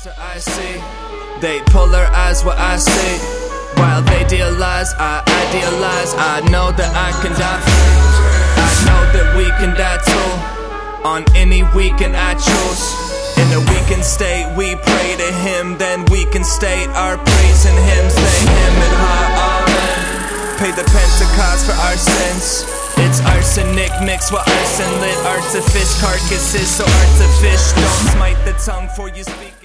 eyes what I see, they polarize what I say. While they idealize, I idealize. I know that I can die free. I know that we can die too. On any weekend I choose. In a weakened state we pray to Him, then we can state our praise in hymns. They hymn and ha, amen. Pay the Pentecost for our sins. It's arsenic mixed with arson lit. Artifice carcasses, so artifice. Don't smite the tongue for you speak.